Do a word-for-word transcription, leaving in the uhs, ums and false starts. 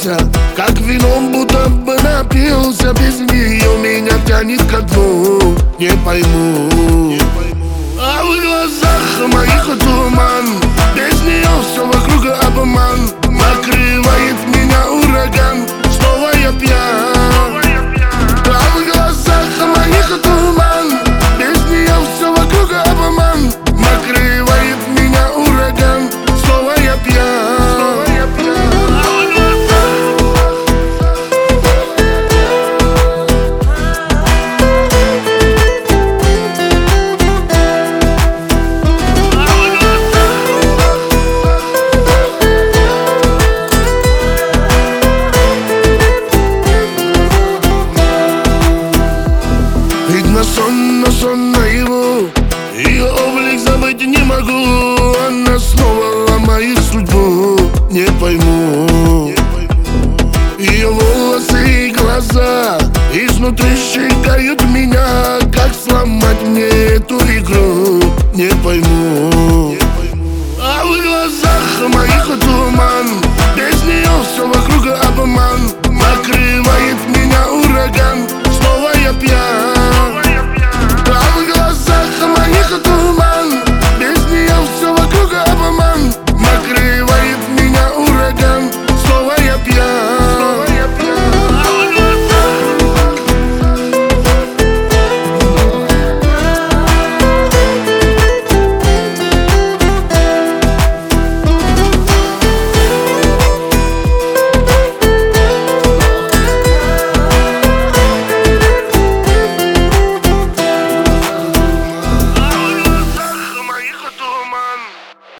напился, как вином будто бы напился. Без нее меня тянет ко дну. Не пойму, а в глазах моих туман. Без нее все вокруг обман. Накрывает меня ураган. Снова я пьян. А в глазах моих туман. Без нее все вокруг обман. Накрывает меня ураган. Снова я пьян. Видно сон, но сон наяву. Ее облик забыть не могу. Она снова ломает судьбу. Не пойму. Ее волосы и глаза изнутри щекают меня. Как сломать мне эту игру? Не пойму.